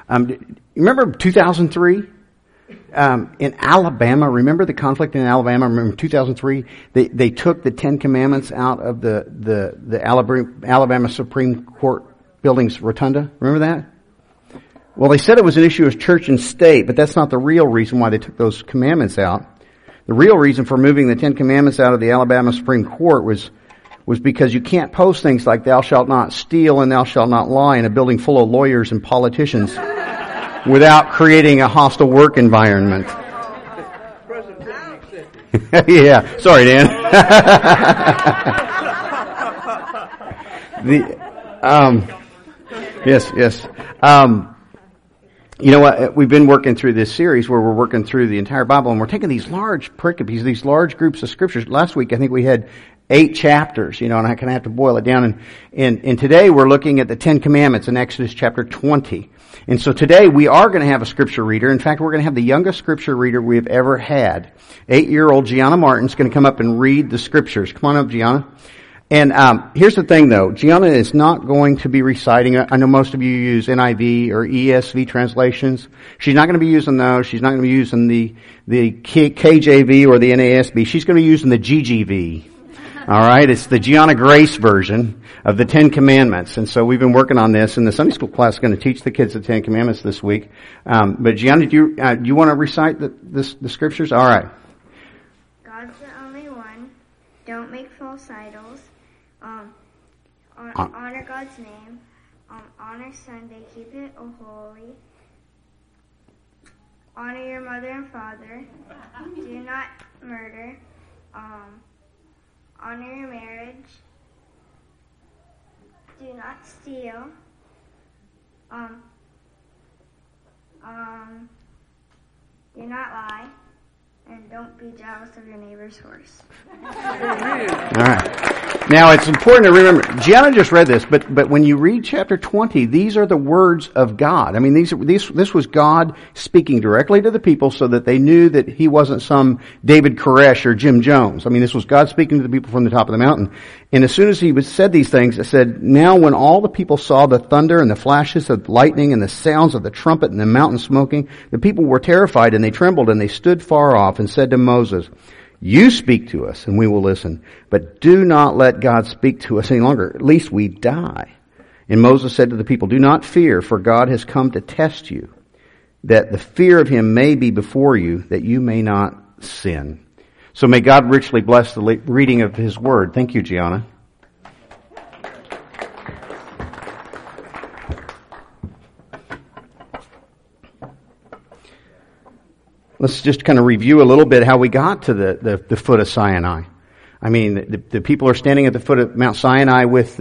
You remember 2003? In Alabama, remember the conflict in Alabama? Remember 2003? They took the Ten Commandments out of the Alabama Supreme Court building's rotunda. Remember that? Well, they said it was an issue of church and state, but that's not the real reason why they took those commandments out. The real reason for moving the Ten Commandments out of the Alabama Supreme Court was because you can't post things like thou shalt not steal and thou shalt not lie in a building full of lawyers and politicians without creating a hostile work environment. Yeah, sorry, Dan. Yes. You know what? We've been working through this series where we're working through the entire Bible, and we're taking these large pericopes, these large groups of scriptures. Last week, I think we had 8 chapters, and I kind of have to boil it down. And today we're looking at the 10 Commandments in Exodus chapter 20. And so today we are going to have a scripture reader. In fact, we're going to have the youngest scripture reader we've ever had. 8-year-old Gianna Martin's going to come up and read the scriptures. Come on up, Gianna. And here's the thing, though. Gianna is not going to be reciting. I know most of you use NIV or ESV translations. She's not going to be using those. She's not going to be using the KJV or the NASB. She's going to be using the GGV. All right, it's the Gianna Grace version of the 10 Commandments. And so we've been working on this, and the Sunday school class is going to teach the kids the 10 Commandments this week. But Gianna, do you want to recite the scriptures? All right. God's the only one. Don't make false idols. Honor God's name. Honor Sunday. Keep it holy. Honor your mother and father. Do not murder. Honor your marriage. Do not steal. Do not lie. And don't be jealous of your neighbor's horse. All right. Now, it's important to remember, Gianna just read this, but when you read chapter 20, these are the words of God. I mean, this was God speaking directly to the people so that they knew that he wasn't some David Koresh or Jim Jones. I mean, this was God speaking to the people from the top of the mountain. And as soon as he said these things, it said, now when all the people saw the thunder and the flashes of lightning and the sounds of the trumpet and the mountain smoking, the people were terrified and they trembled and they stood far off and said to Moses, you speak to us and we will listen, but do not let God speak to us any longer. At least we die. And Moses said to the people, do not fear, for God has come to test you, that the fear of him may be before you, that you may not sin. So may God richly bless the reading of his word. Thank you, Gianna. Let's just kind of review a little bit how we got to the foot of Sinai. I mean, the people are standing at the foot of Mount Sinai with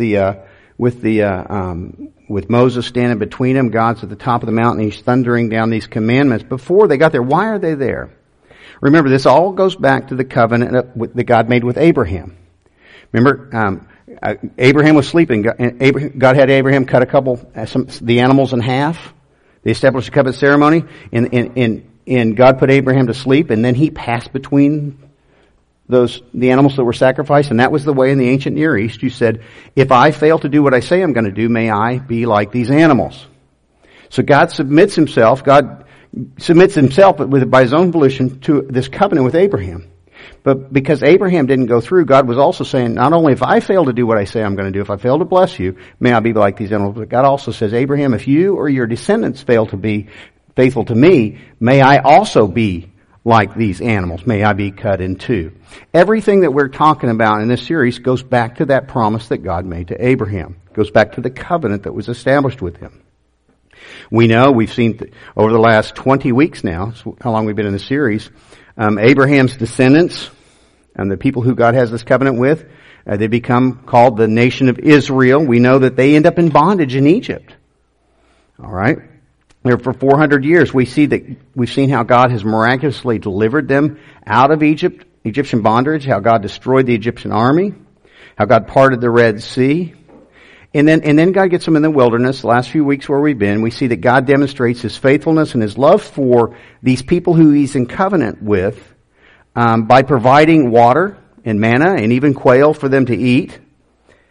Moses standing between them. God's at the top of the mountain. He's thundering down these commandments. Before they got there, why are they there? Remember, this all goes back to the covenant that God made with Abraham. Remember, Abraham was sleeping. God had Abraham cut the animals in half. They established a covenant ceremony, and God put Abraham to sleep, and then he passed between the animals that were sacrificed, and that was the way in the ancient Near East. You said, if I fail to do what I say I'm going to do, may I be like these animals. So God submits himself by his own volition to this covenant with Abraham. But because Abraham didn't go through, God was also saying, not only if I fail to do what I say I'm going to do, if I fail to bless you, may I be like these animals, but God also says, Abraham, if you or your descendants fail to be faithful to me, may I also be like these animals. May I be cut in two. Everything that we're talking about in this series goes back to that promise that God made to Abraham. It goes back to the covenant that was established with him. We know, we've seen over the last 20 weeks now, that's how long we've been in the series, Abraham's descendants and the people who God has this covenant with, they become called the nation of Israel. We know that they end up in bondage in Egypt. All right? There for 400 years, we've seen how God has miraculously delivered them out of Egyptian bondage, how God destroyed the Egyptian army, how God parted the Red Sea. And then God gets them in the wilderness. The last few weeks where we've been, we see that God demonstrates his faithfulness and his love for these people who he's in covenant with, by providing water and manna and even quail for them to eat.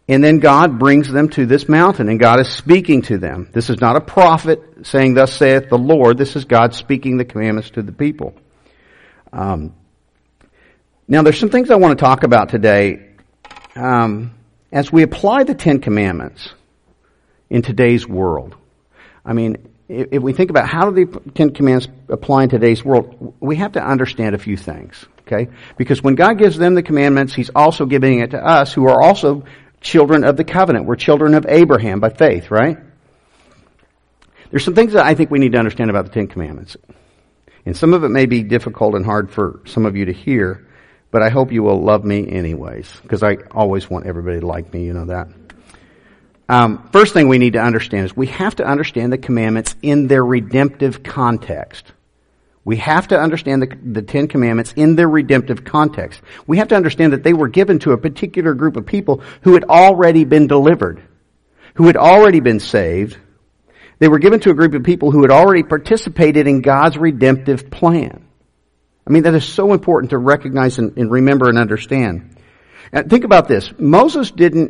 And then God brings them to this mountain, and God is speaking to them. This is not a prophet saying, "Thus saith the Lord." This is God speaking the commandments to the people. Now, there's some things I want to talk about today as we apply the Ten Commandments in today's world. I mean, if we think about how do the Ten Commandments apply in today's world, we have to understand a few things, okay? Because when God gives them the commandments, He's also giving it to us, who are also children of the covenant. We're children of Abraham by faith, right? There's some things that I think we need to understand about the Ten Commandments. And some of it may be difficult and hard for some of you to hear, but I hope you will love me anyways, because I always want everybody to like me, you know that. First thing we need to understand is we have to understand the commandments in their redemptive context. We have to understand the Ten Commandments in their redemptive context. We have to understand that they were given to a particular group of people who had already been delivered, who had already been saved. They were given to a group of people who had already participated in God's redemptive plan. I mean, that is so important to recognize and remember and understand. And think about this. Moses didn't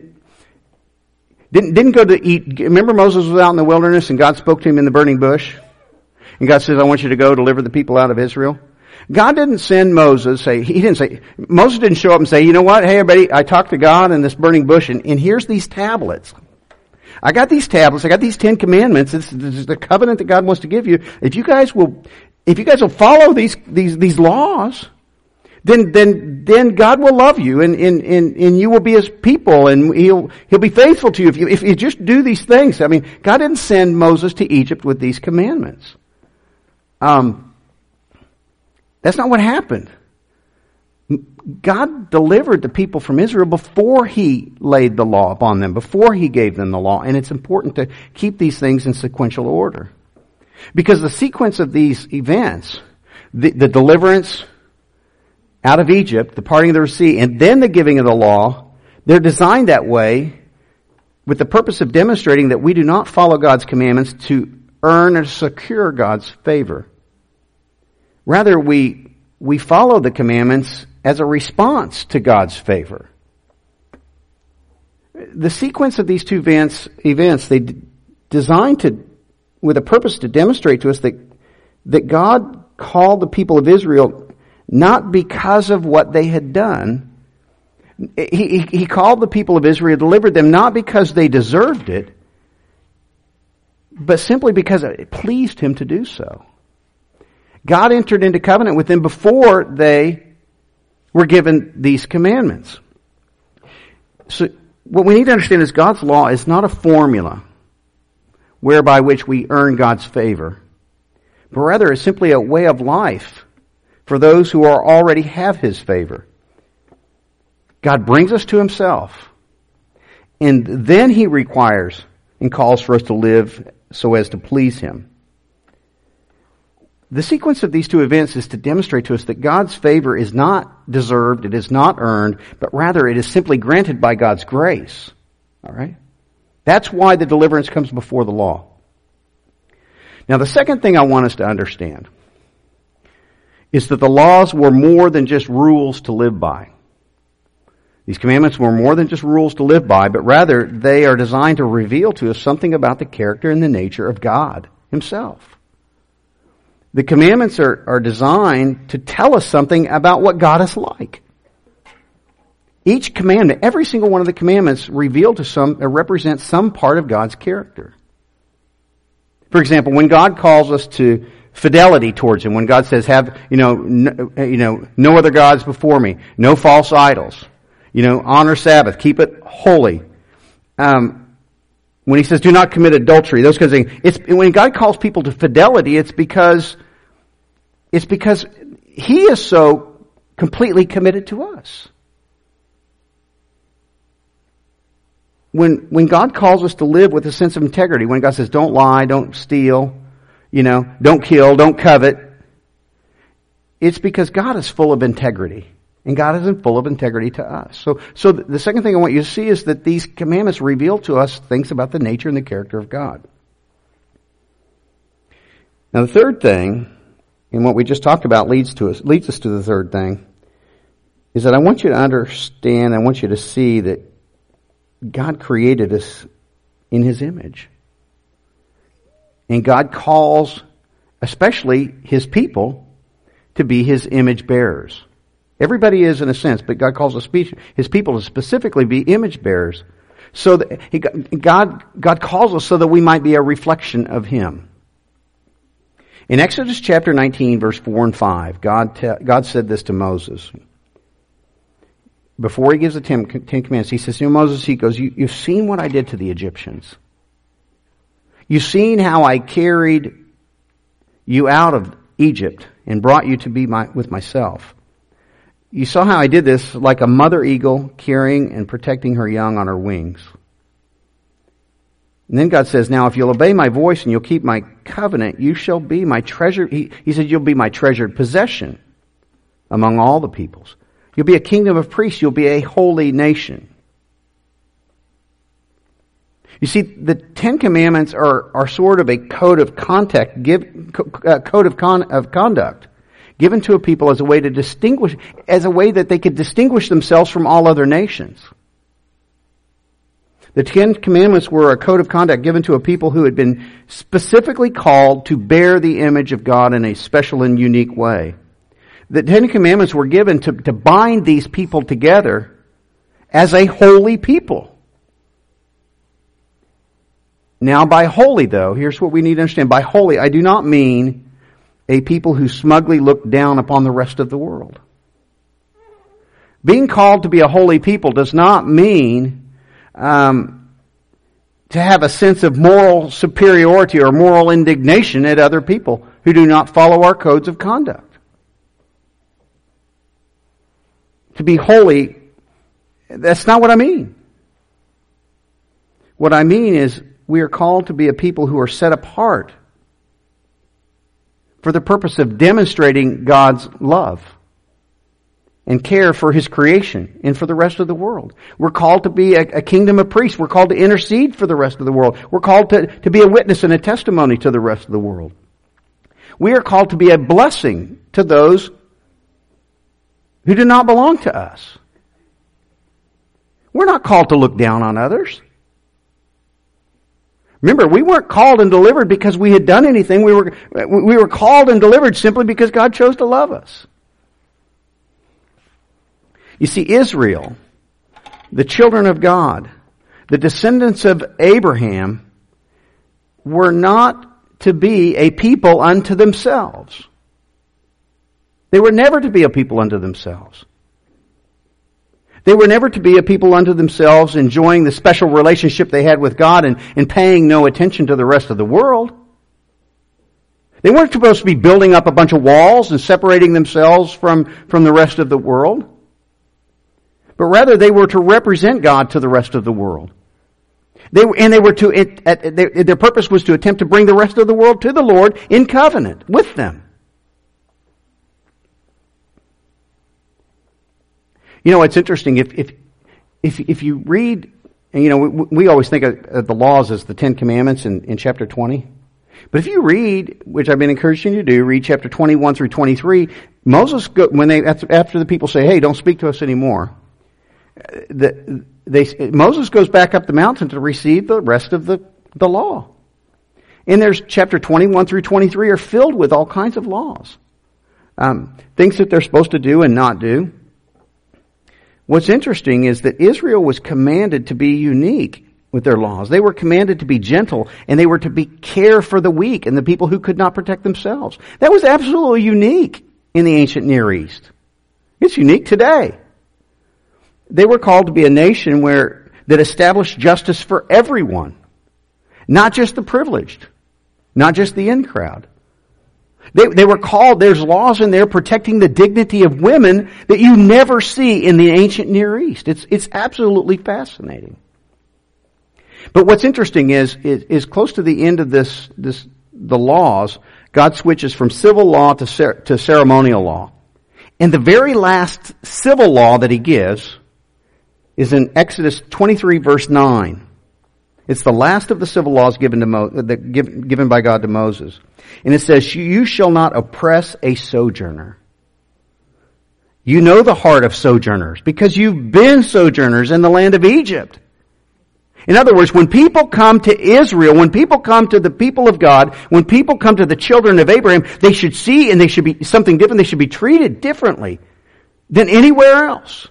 go to eat. Remember Moses was out in the wilderness and God spoke to him in the burning bush? And God says, "I want you to go deliver the people out of Israel." God didn't send Moses, Moses didn't show up and say, "You know what? Hey everybody, I talked to God in this burning bush and here's these tablets. I got these tablets, I got these 10 commandments. This is the covenant that God wants to give you. If you guys will follow these laws, then God will love you and you will be His people and He'll be faithful to you if you just do these things." I mean, God didn't send Moses to Egypt with these commandments. That's not what happened. God delivered the people from Israel before He laid the law upon them, before He gave them the law. And it's important to keep these things in sequential order. Because the sequence of these events, the deliverance out of Egypt, the parting of the sea, and then the giving of the law, they're designed that way with the purpose of demonstrating that we do not follow God's commandments to earn or secure God's favor. Rather, we follow the commandments as a response to God's favor. The sequence of these two events, they designed with a purpose to demonstrate to us that God called the people of Israel not because of what they had done. He called the people of Israel, delivered them not because they deserved it, but simply because it pleased Him to do so. God entered into covenant with them before they were given these commandments. So what we need to understand is God's law is not a formula whereby which we earn God's favor, but rather it's simply a way of life for those who already have His favor. God brings us to Himself, and then He requires and calls for us to live so as to please Him. The sequence of these two events is to demonstrate to us that God's favor is not deserved, it is not earned, but rather it is simply granted by God's grace. All right? That's why the deliverance comes before the law. Now, the second thing I want us to understand is that the laws were more than just rules to live by. These commandments were more than just rules to live by, but rather they are designed to reveal to us something about the character and the nature of God Himself. The commandments are designed to tell us something about what God is like. Each commandment, every single one of the commandments represents some part of God's character. For example, when God calls us to fidelity towards Him, when God says, "Have no other gods before me, no false idols, honor Sabbath, keep it holy." When He says, "Do not commit adultery," those kinds of things. When God calls people to fidelity, it's because He is so completely committed to us. When God calls us to live with a sense of integrity, when God says, "Don't lie, don't steal, don't kill, don't covet," it's because God is full of integrity. And God isn't full of integrity to us. So the second thing I want you to see is that these commandments reveal to us things about the nature and the character of God. Now the third thing, and what we just talked about leads us to the third thing, is that I want you to understand, I want you to see that God created us in His image. And God calls, especially His people, to be His image bearers. Everybody is in a sense, but God calls His people to specifically be image bearers. So that God calls us so that we might be a reflection of Him. In Exodus chapter 19, verse 4 and 5, God said this to Moses. Before He gives the Ten Commandments, He says, Moses, He goes, you've seen what I did to the Egyptians. You've seen how I carried you out of Egypt and brought you to be with myself. You saw how I did this like a mother eagle carrying and protecting her young on her wings. And then God says, now if you'll obey my voice and you'll keep my covenant, you shall be my treasure. He said, you'll be my treasured possession among all the peoples. You'll be a kingdom of priests. You'll be a holy nation. You see, the Ten Commandments are sort of a code of conduct given to a people as a way to distinguish, as a way that they could distinguish themselves from all other nations. The Ten Commandments were a code of conduct given to a people who had been specifically called to bear the image of God in a special and unique way. The Ten Commandments were given to bind these people together as a holy people. Now, by holy, though, here's what we need to understand. By holy, I do not mean a people who smugly look down upon the rest of the world. Being called to be a holy people does not mean to have a sense of moral superiority or moral indignation at other people who do not follow our codes of conduct. To be holy, that's not what I mean. What I mean is we are called to be a people who are set apart for the purpose of demonstrating God's love and care for His creation and for the rest of the world. We're called to be a kingdom of priests. We're called to intercede for the rest of the world. We're called to be a witness and a testimony to the rest of the world. We are called to be a blessing to those who do not belong to us. We're not called to look down on others. Remember, we weren't called and delivered because we had done anything. We were called and delivered simply because God chose to love us. You see, Israel, the children of God, the descendants of Abraham, were not to be a people unto themselves. They were never to be a people unto themselves. They were never to be a people unto themselves, enjoying the special relationship they had with God and paying no attention to the rest of the world. They weren't supposed to be building up a bunch of walls and separating themselves from the rest of the world. But rather, they were to represent God to the rest of the world. Their purpose was to attempt to bring the rest of the world to the Lord in covenant with them. You know, it's interesting, if you read, and you know, we always think of the laws as the Ten Commandments in chapter 20. But if you read, which I've been encouraging you to do, read chapter 21 through 23, Moses, after the people say, hey, don't speak to us anymore, Moses goes back up the mountain to receive the rest of the law. And there's chapter 21 through 23 are filled with all kinds of laws. Things that they're supposed to do and not do. What's interesting is that Israel was commanded to be unique with their laws. They were commanded to be gentle, and they were to care for the weak and the people who could not protect themselves. That was absolutely unique in the ancient Near East. It's unique today. They were called to be a nation that established justice for everyone, not just the privileged, not just the in crowd. They were called, there's laws in there protecting the dignity of women that you never see in the ancient Near East. It's absolutely fascinating. But what's interesting is close to the end of the laws, God switches from civil law to ceremonial law. And the very last civil law that He gives is in Exodus 23 verse 9. It's the last of the civil laws given by God to Moses. And it says, you shall not oppress a sojourner. You know the heart of sojourners because you've been sojourners in the land of Egypt. In other words, when people come to Israel, when people come to the people of God, when people come to the children of Abraham, they should see and they should be something different. They should be treated differently than anywhere else.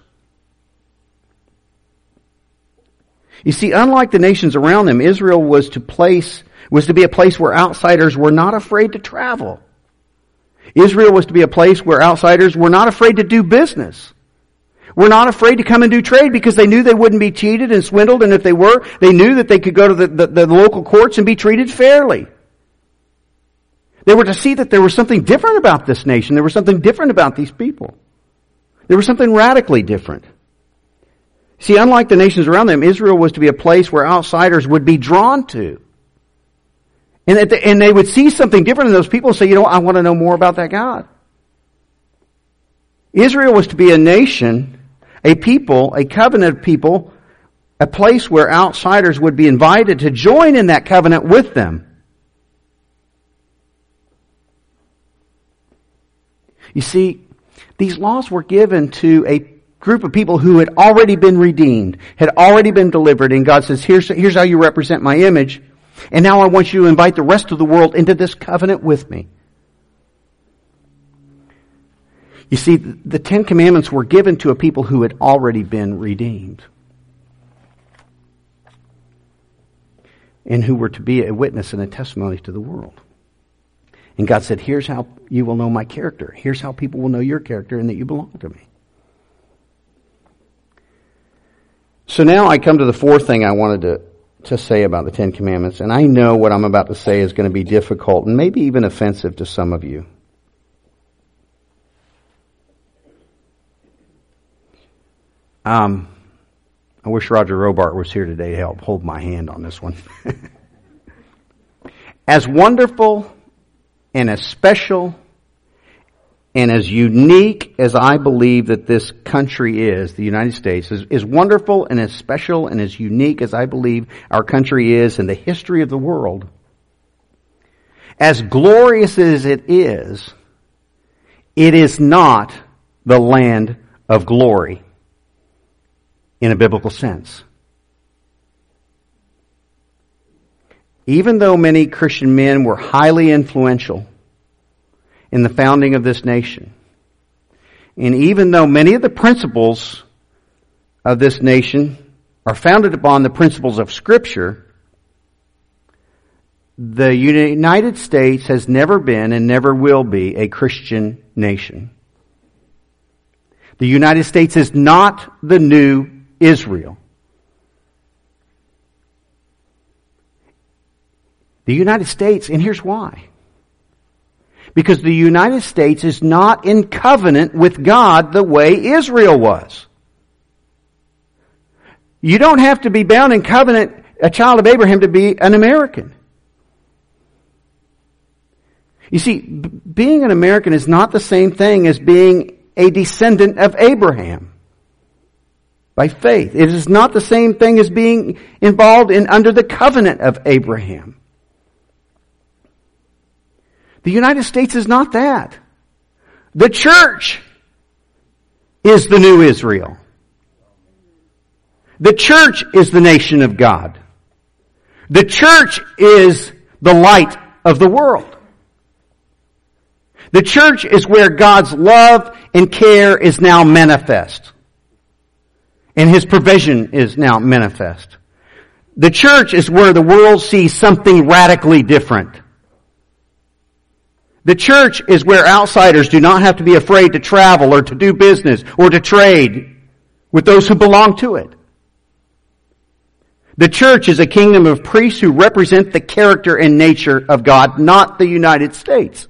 You see, unlike the nations around them, Israel was to be a place where outsiders were not afraid to travel. Israel was to be a place where outsiders were not afraid to do business. Were not afraid to come and do trade because they knew they wouldn't be cheated and swindled, and if they were, they knew that they could go to the local courts and be treated fairly. They were to see that there was something different about this nation. There was something different about these people. There was something radically different. See, unlike the nations around them, Israel was to be a place where outsiders would be drawn to. And they would see something different in those people and say, you know what, I want to know more about that God. Israel was to be a nation, a people, a covenant of people, a place where outsiders would be invited to join in that covenant with them. You see, these laws were given to a group of people who had already been redeemed, had already been delivered, and God says, here's how you represent my image, and now I want you to invite the rest of the world into this covenant with me. You see, the Ten Commandments were given to a people who had already been redeemed, and who were to be a witness and a testimony to the world. And God said, here's how you will know my character. Here's how people will know your character and that you belong to me. So now I come to the fourth thing I wanted to say about the Ten Commandments. And I know what I'm about to say is going to be difficult and maybe even offensive to some of you. I wish Roger Robart was here today to help hold my hand on this one. As wonderful and as special and as unique as I believe that this country is, the United States, is wonderful and as special and as unique as I believe our country is in the history of the world, as glorious as it is not the land of glory in a biblical sense. Even though many Christian men were highly influential in the founding of this nation, and even though many of the principles of this nation are founded upon the principles of Scripture, the United States has never been and never will be a Christian nation. The United States is not the new Israel. The United States, and here's why. Because the United States is not in covenant with God the way Israel was. You don't have to be bound in covenant, a child of Abraham, to be an American. You see, being an American is not the same thing as being a descendant of Abraham by faith. It is not the same thing as being involved in under the covenant of Abraham. The United States is not that. The church is the new Israel. The church is the nation of God. The church is the light of the world. The church is where God's love and care is now manifest. And His provision is now manifest. The church is where the world sees something radically different. The church is where outsiders do not have to be afraid to travel or to do business or to trade with those who belong to it. The church is a kingdom of priests who represent the character and nature of God, not the United States.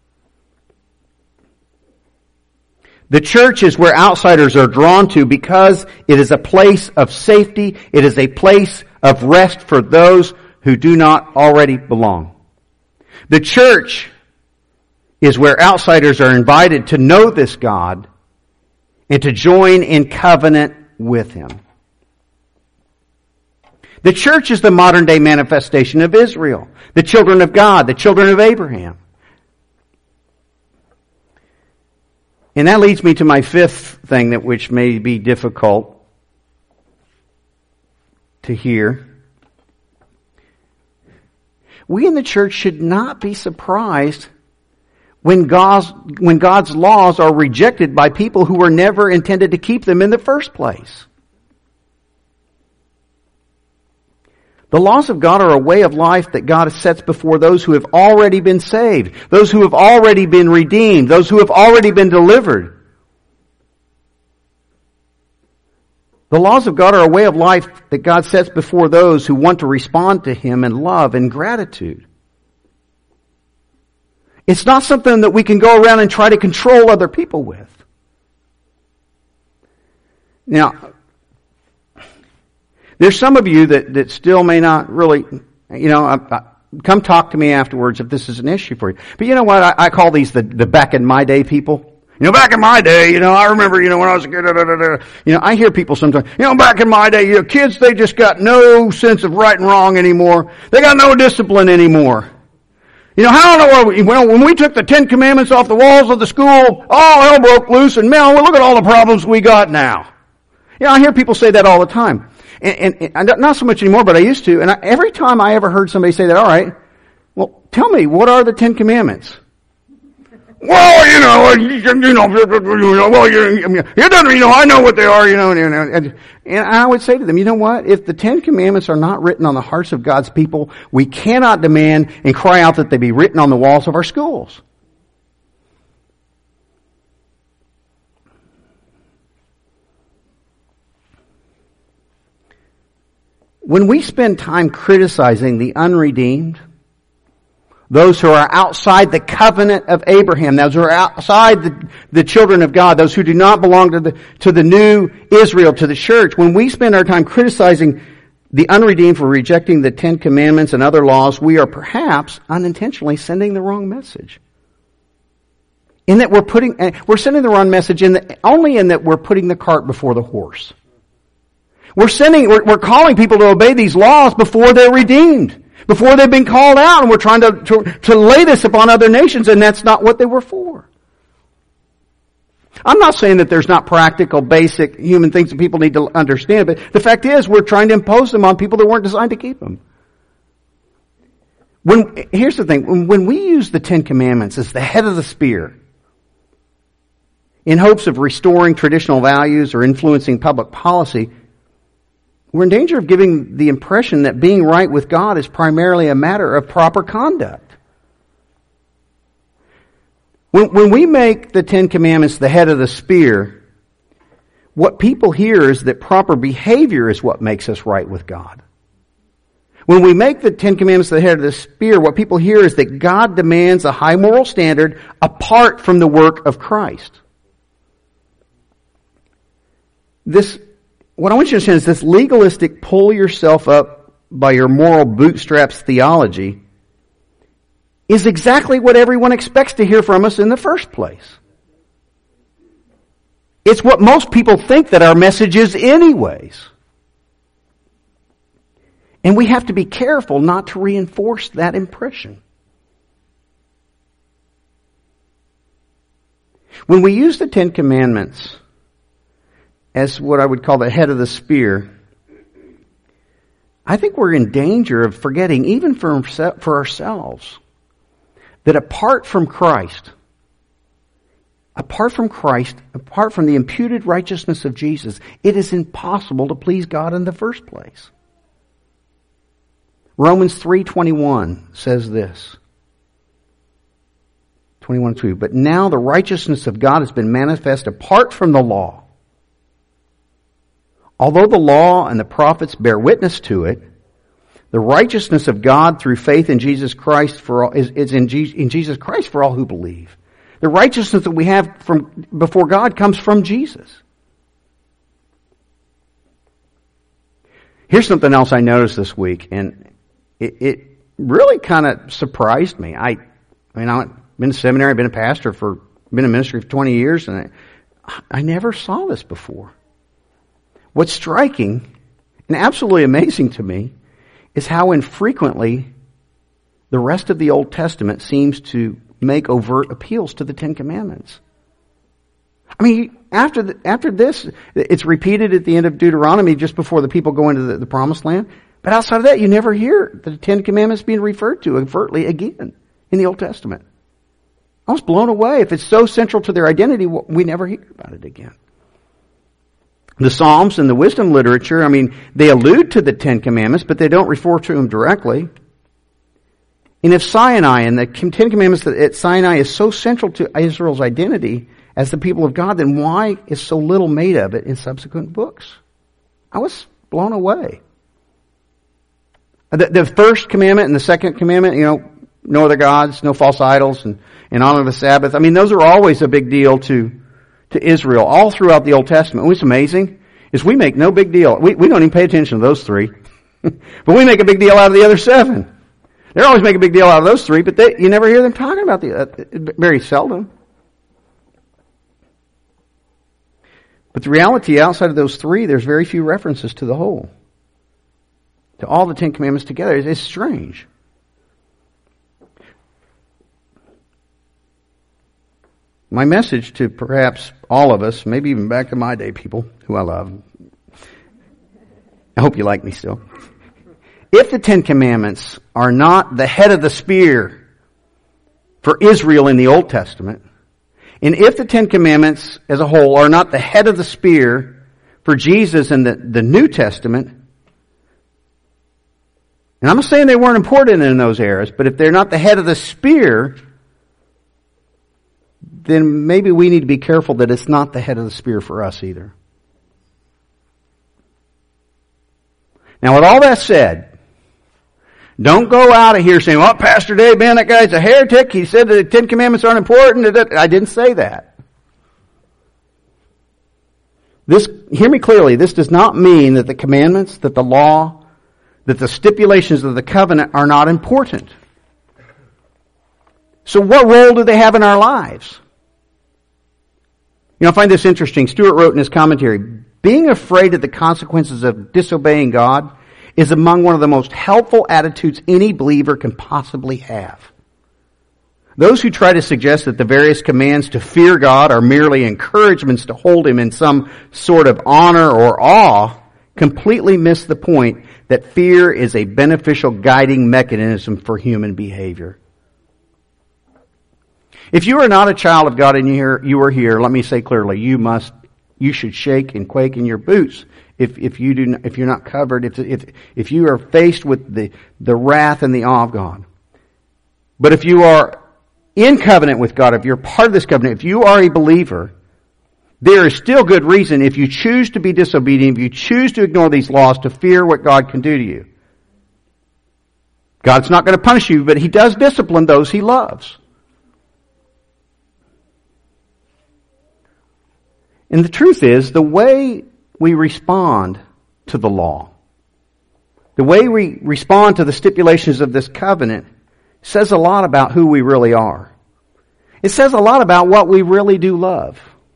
The church is where outsiders are drawn to because it is a place of safety. It is a place of rest for those who do not already belong. The church is where outsiders are invited to know this God and to join in covenant with Him. The church is the modern day manifestation of Israel, the children of God, the children of Abraham. And that leads me to my fifth thing, which may be difficult to hear. we in the church should not be surprised when God's laws are rejected by people who were never intended to keep them in the first place. The laws of God are a way of life that God sets before those who have already been saved, those who have already been redeemed, those who have already been delivered. The laws of God are a way of life that God sets before those who want to respond to Him in love and gratitude. It's not something that we can go around and try to control other people with. Now, there's some of you that still may not really, come talk to me afterwards if this is an issue for you. But you know what? I call these the back in my day people. Back in my day, I remember, when I was a kid, I hear people sometimes, back in my day, kids, they just got no sense of right and wrong anymore. They got no discipline anymore. How in the world, when we took the 10 Commandments off the walls of the school, all hell broke loose, and man, look at all the problems we got now. I hear people say that all the time. And not so much anymore, but I used to. And every time I ever heard somebody say that, all right, well, tell me, what are the 10 Commandments? Well, I know what they are, and I would say to them, you know what? If the 10 Commandments are not written on the hearts of God's people, we cannot demand and cry out that they be written on the walls of our schools. When we spend time criticizing the unredeemed, those who are outside the covenant of Abraham, those who are outside the children of God, those who do not belong to the new Israel, to the church, when we spend our time criticizing the unredeemed for rejecting the 10 Commandments and other laws, we are perhaps unintentionally sending the wrong message. In that we're sending the wrong message only in that we're putting the cart before the horse. We're calling people to obey these laws before they're redeemed, before they've been called out, and we're trying to lay this upon other nations, and that's not what they were for. I'm not saying that there's not practical, basic human things that people need to understand, but the fact is we're trying to impose them on people that weren't designed to keep them. Here's the thing, when we use the 10 Commandments as the head of the spear, in hopes of restoring traditional values or influencing public policy, we're in danger of giving the impression that being right with God is primarily a matter of proper conduct. When we make the 10 Commandments the head of the spear, what people hear is that proper behavior is what makes us right with God. When we make the 10 Commandments the head of the spear, what people hear is that God demands a high moral standard apart from the work of Christ. What I want you to understand is this legalistic pull yourself up by your moral bootstraps theology is exactly what everyone expects to hear from us in the first place. It's what most people think that our message is anyways. And we have to be careful not to reinforce that impression. When we use the 10 Commandments as what I would call the head of the spear, I think we're in danger of forgetting, even for ourselves, that apart from Christ, apart from the imputed righteousness of Jesus, it is impossible to please God in the first place. Romans 3:21 says this. 21:2. But now the righteousness of God has been manifest apart from the law. Although the law and the prophets bear witness to it, the righteousness of God through faith in Jesus Christ is in Jesus Christ for all who believe. The righteousness that we have from before God comes from Jesus. Here's something else I noticed this week, and it really kind of surprised me. I've been in seminary, I've been a pastor been in ministry for 20 years, and I never saw this before. What's striking and absolutely amazing to me is how infrequently the rest of the Old Testament seems to make overt appeals to the 10 Commandments. After this, it's repeated at the end of Deuteronomy just before the people go into the Promised Land. But outside of that, you never hear the Ten Commandments being referred to overtly again in the Old Testament. I was blown away. If it's so central to their identity, we never hear about it again. The Psalms and the wisdom literature, they allude to the Ten Commandments, but they don't refer to them directly. And if Sinai and the Ten Commandments at Sinai is so central to Israel's identity as the people of God, then why is so little made of it in subsequent books? I was blown away. The first commandment and the second commandment, no other gods, no false idols, and honor the Sabbath. those are always a big deal to Israel, all throughout the Old Testament. What's amazing is we make no big deal. We don't even pay attention to those three. But we make a big deal out of the other seven. They always make a big deal out of those three, but you never hear them talking about very seldom. But the reality outside of those three, there's very few references to the whole. To all the Ten Commandments together. It's strange. My message to perhaps all of us, maybe even back to my day people who I love. I hope you like me still. If the Ten Commandments are not the head of the spear for Israel in the Old Testament, and if the Ten Commandments as a whole are not the head of the spear for Jesus in the New Testament, and I'm not saying they weren't important in those eras, but if they're not the head of the spear, then maybe we need to be careful that it's not the head of the spear for us either. Now, with all that said, don't go out of here saying, well, Pastor Dave, man, that guy's a heretic. He said the Ten Commandments aren't important. I didn't say that. Hear me clearly, this does not mean that the commandments, that the law, that the stipulations of the covenant are not important. So what role do they have in our lives? I find this interesting. Stewart wrote in his commentary, being afraid of the consequences of disobeying God is among one of the most helpful attitudes any believer can possibly have. Those who try to suggest that the various commands to fear God are merely encouragements to hold Him in some sort of honor or awe completely miss the point that fear is a beneficial guiding mechanism for human behavior. If you are not a child of God and you are here, let me say clearly, you should shake and quake in your boots if you're not covered, if you are faced with the wrath and the awe of God. But if you are in covenant with God, if you're part of this covenant, if you are a believer, there is still good reason, if you choose to be disobedient, if you choose to ignore these laws, to fear what God can do to you. God's not going to punish you, but He does discipline those He loves. And the truth is, the way we respond to the law, the way we respond to the stipulations of this covenant, says a lot about who we really are. It says a lot about what we really do love.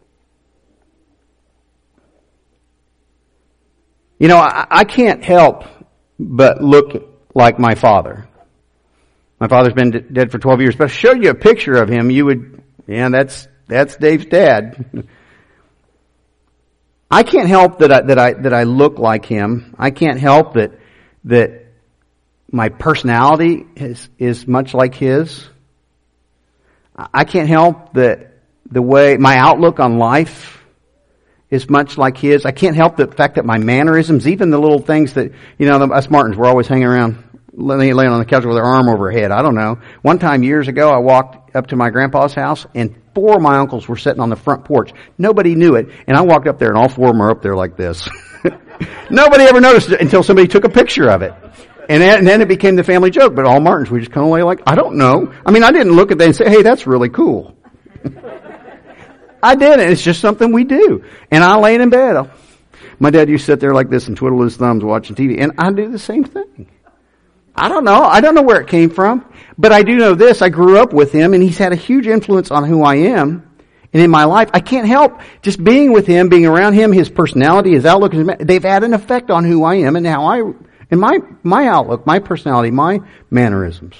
I can't help but look like my father. My father's been dead for 12 years, but if I showed you a picture of him, you would, that's Dave's dad. I can't help that I look like him. I can't help that my personality is much like his. I can't help that the way my outlook on life is much like his. I can't help the fact that my mannerisms, even the little things that, us Martins, we're always hanging around, laying on the couch with our arm over our head. I don't know. One time years ago, I walked up to my grandpa's house and 4 of my uncles were sitting on the front porch. Nobody knew it. And I walked up there and all 4 of them are up there like this. Nobody ever noticed it until somebody took a picture of it. And then it became the family joke. But all Martins, we just kind of lay like, I don't know. I didn't look at that and say, hey, that's really cool. I didn't. It's just something we do. And I laid in bed. My dad used to sit there like this and twiddle his thumbs watching TV. And I do the same thing. I don't know. I don't know where it came from. But I do know this. I grew up with him and he's had a huge influence on who I am. And in my life, I can't help just being with him, being around him, his personality, his outlook. They've had an effect on who I am and how and my outlook, my personality, my mannerisms.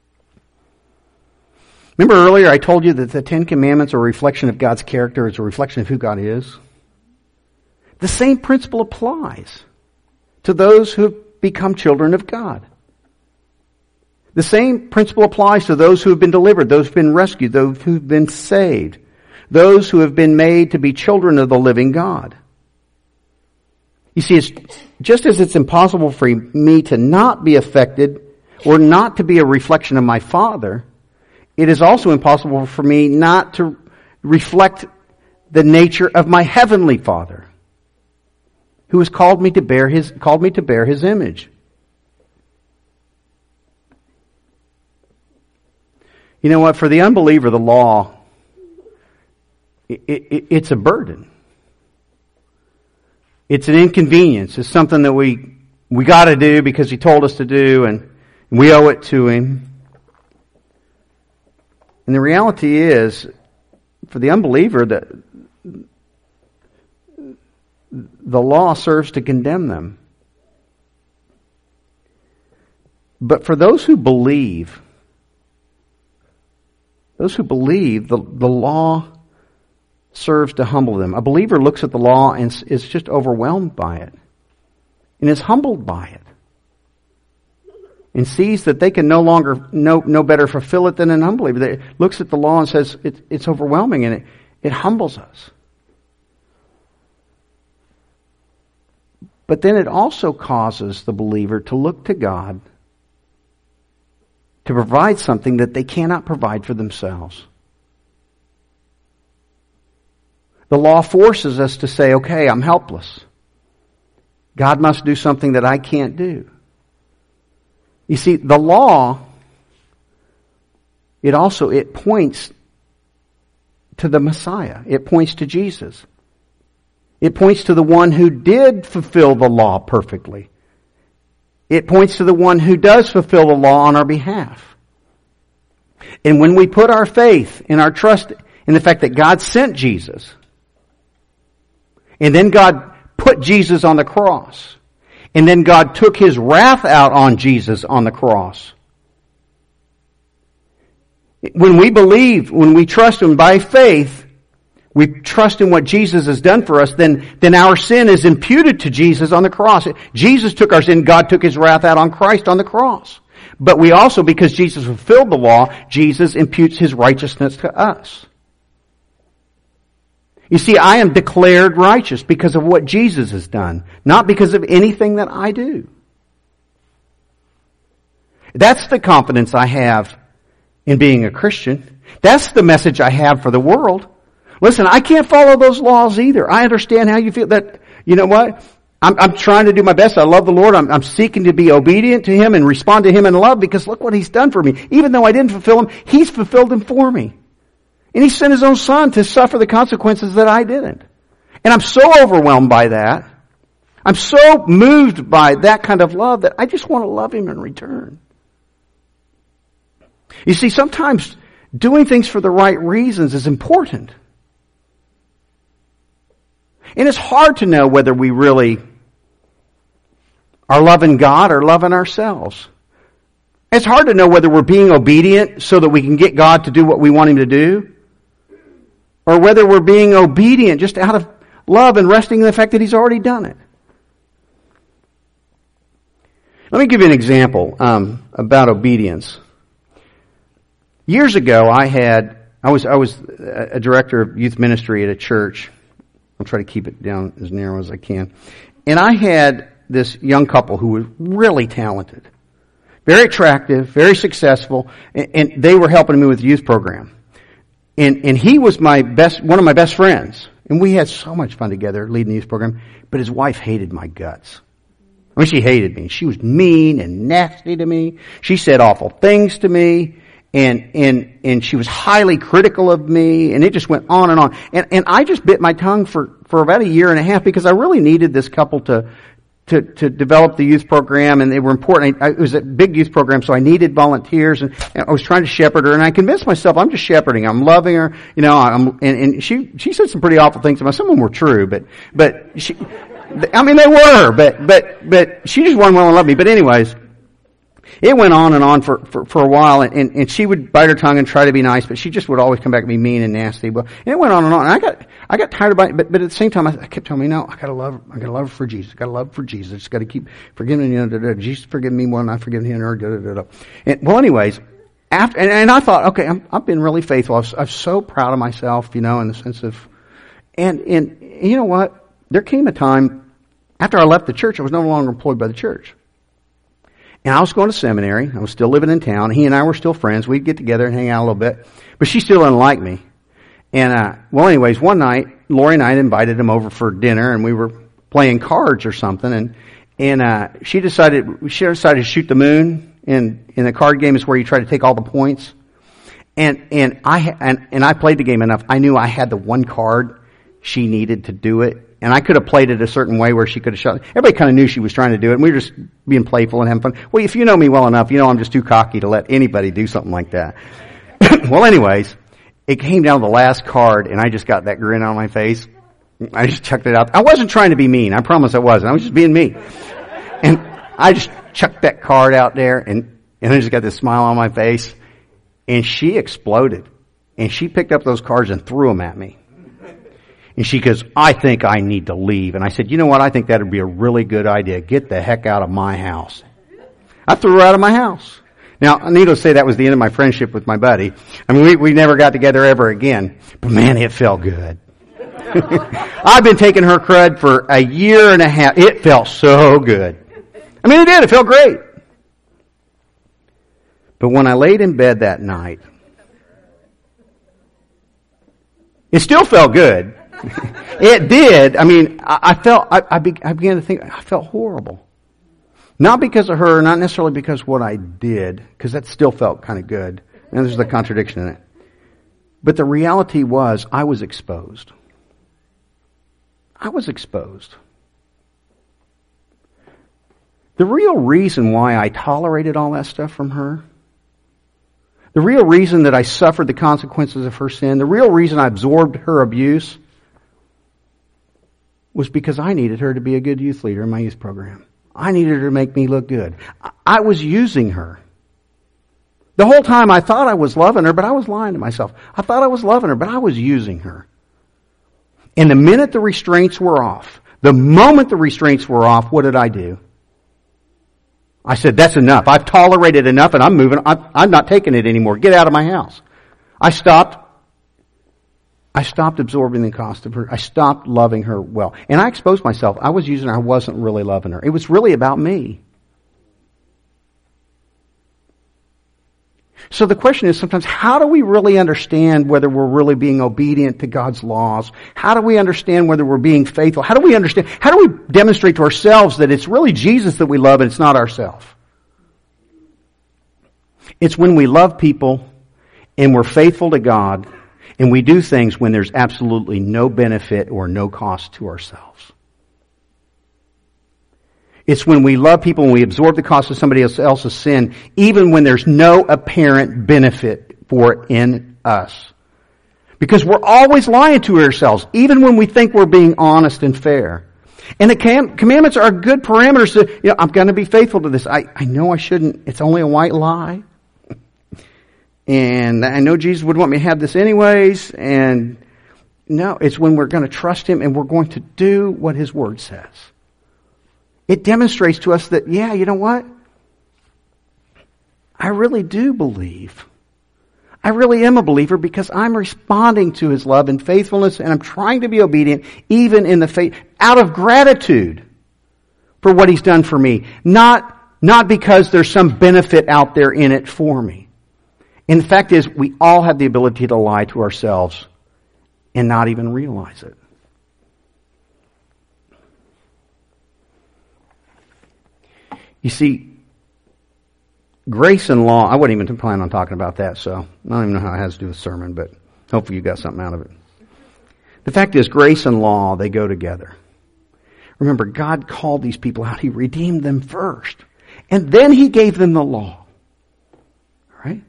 Remember earlier I told you that the Ten Commandments are a reflection of God's character. It's a reflection of who God is. The same principle applies to those who become children of God. The same principle applies to those who have been delivered, those who have been rescued, those who have been saved, those who have been made to be children of the living God. You see, it's just as it's impossible for me to not be affected or not to be a reflection of my Father, it is also impossible for me not to reflect the nature of my heavenly Father, who has called me to bear his image. You know what? For the unbeliever, the law, it's a burden. It's an inconvenience. It's something that we got to do because He told us to do, and we owe it to Him. And the reality is, for the unbeliever, the law serves to condemn them. But for those who believe, the law serves to humble them. A believer looks at the law and is just overwhelmed by it, and is humbled by it, and sees that they can no better fulfill it than an unbeliever. They looks at the law and says it's overwhelming, and it humbles us. But then it also causes the believer to look to God to provide something that they cannot provide for themselves. The law forces us to say, okay, I'm helpless. God must do something that I can't do. You see, the law, it points to the Messiah. It points to Jesus. It points to the one who did fulfill the law perfectly. It points to the one who does fulfill the law on our behalf. And when we put our faith and our trust in the fact that God sent Jesus, and then God put Jesus on the cross, and then God took His wrath out on Jesus on the cross. When we believe, when we trust Him by faith, we trust in what Jesus has done for us, then our sin is imputed to Jesus on the cross. Jesus took our sin, God took His wrath out on Christ on the cross. But we also, because Jesus fulfilled the law, Jesus imputes His righteousness to us. You see, I am declared righteous because of what Jesus has done, not because of anything that I do. That's the confidence I have in being a Christian. That's the message I have for the world. Listen, I can't follow those laws either. I understand how you feel. That, you know what? I'm trying to do my best. I love the Lord. I'm seeking to be obedient to Him and respond to Him in love, because look what He's done for me. Even though I didn't fulfill Him, He's fulfilled Him for me. And He sent His own Son to suffer the consequences that I didn't. And I'm so overwhelmed by that. I'm so moved by that kind of love that I just want to love Him in return. You see, sometimes doing things for the right reasons is important. And it's hard to know whether we really are loving God or loving ourselves. It's hard to know whether we're being obedient so that we can get God to do what we want Him to do, or whether we're being obedient just out of love and resting in the fact that He's already done it. Let me give you an example about obedience. Years ago, I was a director of youth ministry at a church. I'll try to keep it down as narrow as I can. And I had this young couple who was really talented, very attractive, very successful, and they were helping me with the youth program. And he was one of my best friends. And we had so much fun together leading the youth program, but his wife hated my guts. I mean, she hated me. She was mean and nasty to me. She said awful things to me. And she was highly critical of me, and it just went on and on. And I just bit my tongue for about a year and a half, because I really needed this couple to develop the youth program, and they were important. It was a big youth program, so I needed volunteers, and I was trying to shepherd her, and I convinced myself I'm just shepherding. I'm loving her, you know. And she said some pretty awful things to me. Some of them were true, but she, I mean, they were, but she just wasn't willing to love me. But anyways, it went on and on for a while, and she would bite her tongue and try to be nice, but she just would always come back and be mean and nasty. And it went on and on. And I got tired of it, but at the same time, I kept telling me, no, I gotta love her for Jesus. I gotta love her for Jesus. I just gotta keep forgiving, Jesus forgive me more than I've forgiven him, And, well, anyways, and I thought, okay, I've been really faithful. I'm so proud of myself, in the sense of, and you know what? There came a time after I left the church, I was no longer employed by the church. And I was going to seminary. I was still living in town. He and I were still friends. We'd get together and hang out a little bit. But she still didn't like me. And, well, anyways, one night, Lori and I had invited him over for dinner, and we were playing cards or something, and she decided to shoot the moon. In the card game is where you try to take all the points. And I played the game enough. I knew I had the one card she needed to do it. And I could have played it a certain way where she could have shot. Everybody kind of knew she was trying to do it, and we were just being playful and having fun. Well, if you know me well enough, I'm just too cocky to let anybody do something like that. Well, anyways, it came down to the last card, and I just got that grin on my face. I just chucked it out. I wasn't trying to be mean. I promise I wasn't. I was just being me. And I just chucked that card out there, and I just got this smile on my face. And she exploded. And she picked up those cards and threw them at me. And she goes, I think I need to leave. And I said, you know what? I think that would be a really good idea. Get the heck out of my house. I threw her out of my house. Now, needless to say, that was the end of my friendship with my buddy. I mean, we never got together ever again. But man, it felt good. I've been taking her crud for a year and a half. It felt so good. I mean, it did. It felt great. But when I laid in bed that night, it still felt good. It did. I mean, I began to think, I felt horrible. Not because of her, not necessarily because of what I did, because that still felt kind of good. And there's the contradiction in it. But the reality was, I was exposed. I was exposed. The real reason why I tolerated all that stuff from her, the real reason that I suffered the consequences of her sin, the real reason I absorbed her abuse, was because I needed her to be a good youth leader in my youth program. I needed her to make me look good. I was using her. The whole time I thought I was loving her, but I was lying to myself. I thought I was loving her, but I was using her. And the minute the restraints were off, the moment the restraints were off, what did I do? I said, that's enough. I've tolerated enough and I'm moving. I'm not taking it anymore. Get out of my house. I stopped absorbing the cost of her. I stopped loving her well. And I exposed myself. I was using her. I wasn't really loving her. It was really about me. So the question is sometimes, how do we really understand whether we're really being obedient to God's laws? How do we understand whether we're being faithful? How do we demonstrate to ourselves that it's really Jesus that we love and it's not ourselves? It's when we love people and we're faithful to God and we do things when there's absolutely no benefit or no cost to ourselves. It's when we love people and we absorb the cost of somebody else's sin, even when there's no apparent benefit for it in us. Because we're always lying to ourselves, even when we think we're being honest and fair. And the commandments are good parameters to, I'm going to be faithful to this. I know I shouldn't. It's only a white lie. And I know Jesus would want me to have this anyways. And no, it's when we're going to trust Him and we're going to do what His Word says. It demonstrates to us that, you know what? I really do believe. I really am a believer because I'm responding to His love and faithfulness and I'm trying to be obedient even in the faith, out of gratitude for what He's done for me. Not because there's some benefit out there in it for me. And the fact is, we all have the ability to lie to ourselves and not even realize it. You see, grace and law, I wasn't even planning on talking about that, so I don't even know how it has to do with sermon, but hopefully you got something out of it. The fact is, grace and law, they go together. Remember, God called these people out. He redeemed them first. And then He gave them the law. All right?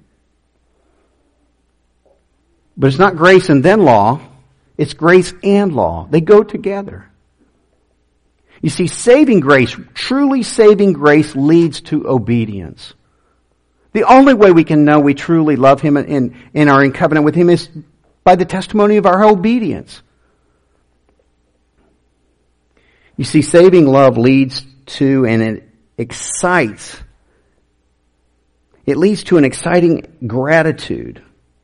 But it's not grace and then law. It's grace and law. They go together. You see, saving grace, truly saving grace, leads to obedience. The only way we can know we truly love Him and are in covenant with Him is by the testimony of our obedience. You see, saving love leads to and it excites. It leads to an exciting gratitude.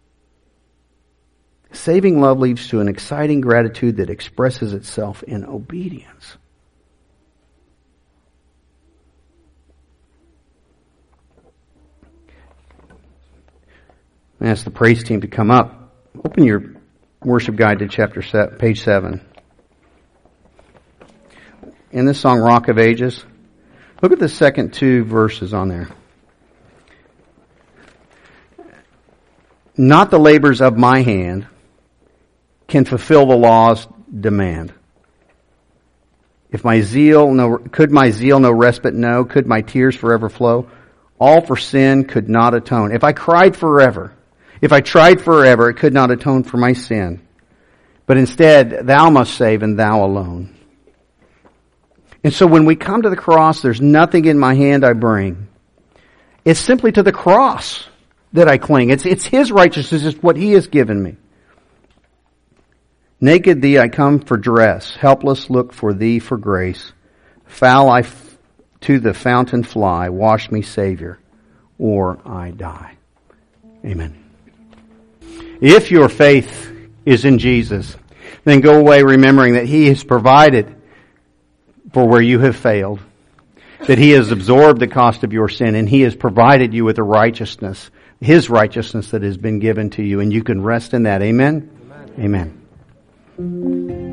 Saving love leads to an exciting gratitude that expresses itself in obedience. I ask the praise team to come up. Open your worship guide to page 7. In this song, Rock of Ages, look at the second 2 verses on there. Not the labors of my hand can fulfill the law's demand. If my zeal, could my zeal no respite know? Could my tears forever flow? All for sin could not atone. If I cried forever, if I tried forever, it could not atone for my sin. But instead, thou must save and thou alone. And so when we come to the cross, there's nothing in my hand I bring. It's simply to the cross that I cling. It's His righteousness. It's what He has given me. Naked Thee I come for dress. Helpless look for Thee for grace. Foul I to the fountain fly. Wash me, Savior, or I die. Amen. If your faith is in Jesus, then go away remembering that He has provided for where you have failed, that He has absorbed the cost of your sin, and He has provided you with a righteousness, His righteousness that has been given to you, and you can rest in that. Amen? Amen. Amen.